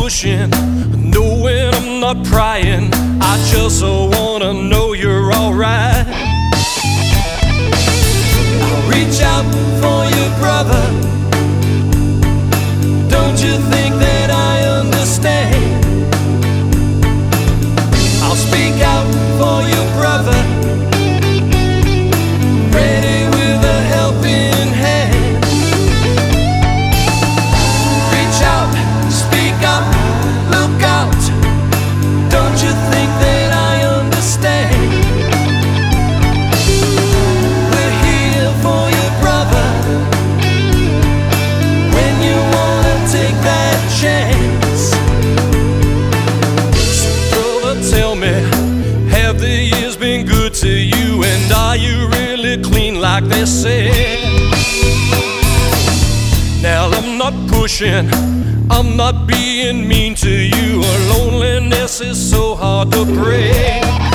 pushing, knowing I'm not prying. I just wanna know you're alright. I'll reach out for your brother. Don't you think that I understand? I'll speak out for your brother, ready with a helping hand. Reach out, speak up, look out. Don't you think that I understand? We're here for your brother when you wanna take that chance. So brother, tell me, have the years been good to you? And are you really clean like they said? Now I'm not pushing, I'm not being mean to you. Loneliness is so hard to break.